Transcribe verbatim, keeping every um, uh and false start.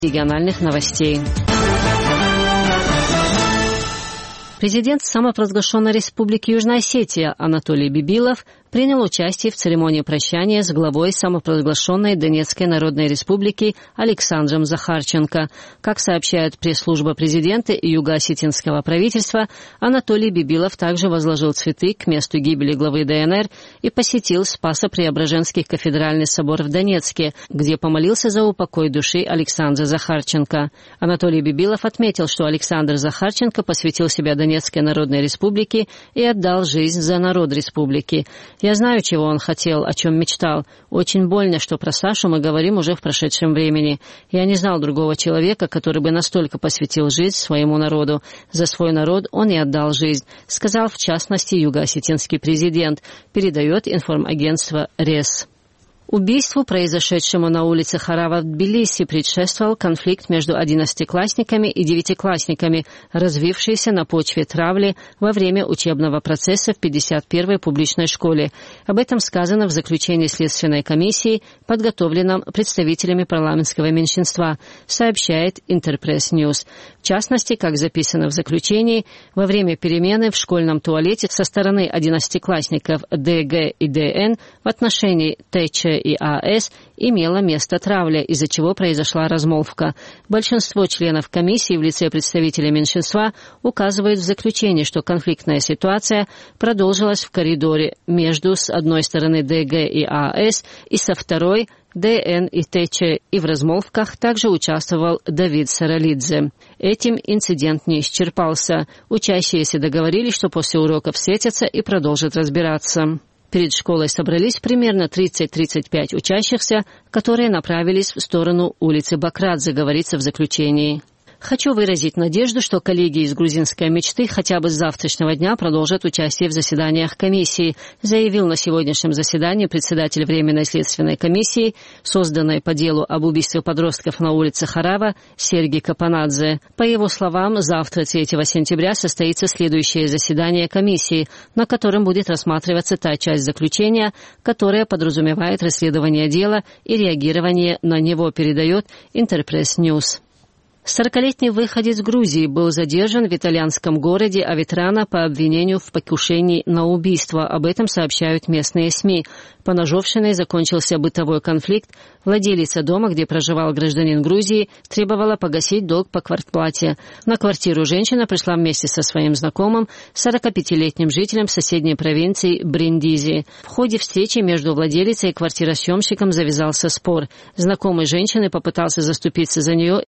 региональных новостей. Президент самопровозглашенной Республики Южная Осетия Анатолий Бибилов принял участие в церемонии прощания с главой самопровозглашенной Донецкой Народной Республики Александром Захарченко. Как сообщает пресс-служба президента и юго-осетинского правительства, Анатолий Бибилов также возложил цветы к месту гибели главы ДНР и посетил Спасо-Преображенский кафедральный собор в Донецке, где помолился за упокой души Александра Захарченко. Анатолий Бибилов отметил, что Александр Захарченко посвятил себя Донецкой Народной Республике и отдал жизнь за народ республики. Я знаю, чего он хотел, о чем мечтал. Очень больно, что про Сашу мы говорим уже в прошедшем времени. Я не знал другого человека, который бы настолько посвятил жизнь своему народу. За свой народ он и отдал жизнь, сказал в частности юго-осетинский президент, передает информагентство РЕС. Убийству, произошедшему на улице Харава в Тбилиси, предшествовал конфликт между одиннадцатиклассниками и девятиклассниками, развившийся на почве травли во время учебного процесса в пятьдесят первой публичной школе. Об этом сказано в заключении Следственной комиссии, подготовленном представителями парламентского меньшинства, сообщает Интерпресс Ньюс. В частности, как записано в заключении, во время перемены в школьном туалете со стороны одиннадцатиклассников ДГ и ДН в отношении ТЧ и АС имела место травля, из-за чего произошла размолвка. Большинство членов комиссии в лице представителей меньшинства указывают в заключении, что конфликтная ситуация продолжилась в коридоре между с одной стороны ДГ и АС и со второй ДН и ТЧ, и в размолвках также участвовал Давид Саралидзе. Этим инцидент не исчерпался. Учащиеся договорились, что после уроков встретятся и продолжат разбираться. Перед школой собрались примерно тридцать-тридцать пять учащихся, которые направились в сторону улицы Бакрадзе, говорится в заключении. Хочу выразить надежду, что коллеги из грузинской мечты хотя бы с завтрашнего дня продолжат участие в заседаниях комиссии, заявил на сегодняшнем заседании председатель Временной следственной комиссии, созданной по делу об убийстве подростков на улице Харава, Сергей Капанадзе. По его словам, завтра, третьего сентября, состоится следующее заседание комиссии, на котором будет рассматриваться та часть заключения, которая подразумевает расследование дела и реагирование на него, передает Интерпресс Ньюс. Сорокалетний выходец Грузии был задержан в итальянском городе Аветрана по обвинению в покушении на убийство. Об этом сообщают местные СМИ. По ножовщиной закончился бытовой конфликт. Владелица дома, где проживал гражданин Грузии, требовала погасить долг по квартплате. На квартиру женщина пришла вместе со своим знакомым, сорокапятилетним жителем соседней провинции Бриндизи. В ходе встречи между владелицей и квартиросъемщиком завязался спор. Знакомый женщины попытался заступиться за нее